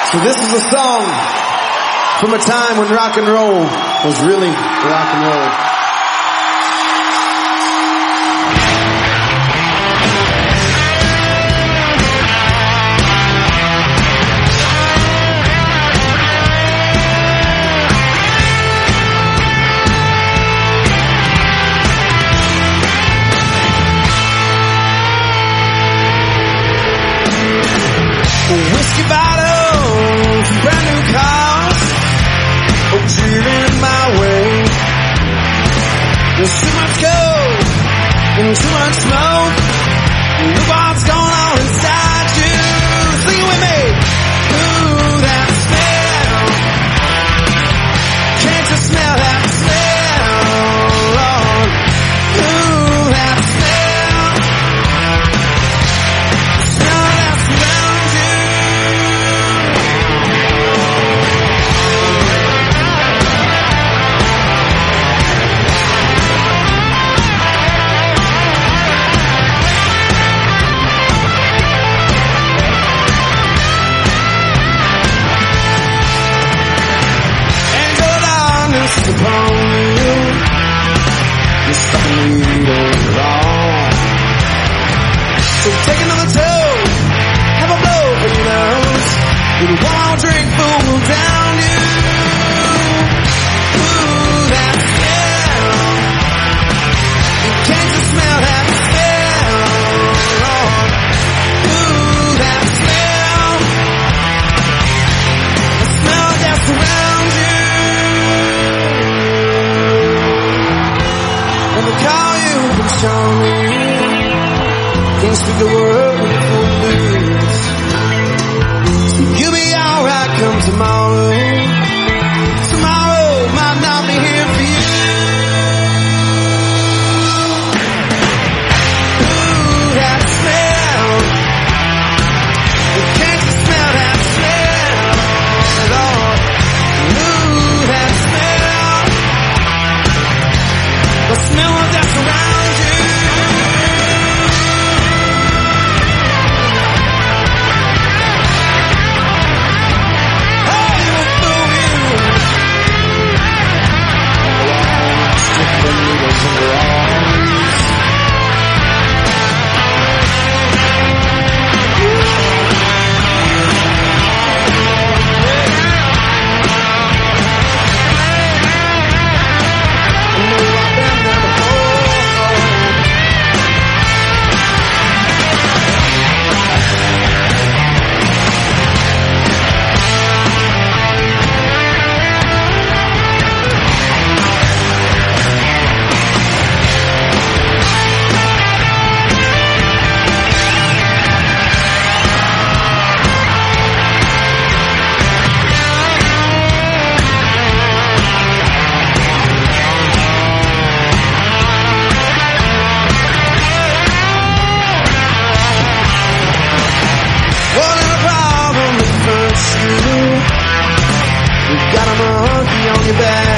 So this is a song from a time when rock and roll was really rock and roll. Whiskey bottles, brand new cars, driving my way. There's too much gold and too much smoke. Look what's going on inside you. Sing it with me. Ooh, that smell. Can't you smell that smell, Lord? Ooh, that smell. Smell that surrounds you. Upon you, you're stopping me wrong. So take another toke, have a blow for your nose. With one more drink, boom, will down you. Ooh, that smell. Can't you smell that smell, Lord? Ooh, that smell. The smell that surrounds you. Call you and show me. Can't speak a word with full blues. So you'll be alright come tomorrow. Tomorrow might not be here for you. Ooh, that smell. Can't you smell that smell, Lord? Ooh, that smell. The smell of that surrounds you. Oh, it will fool you. Stick the needles in your arms. You've got a monkey on your back.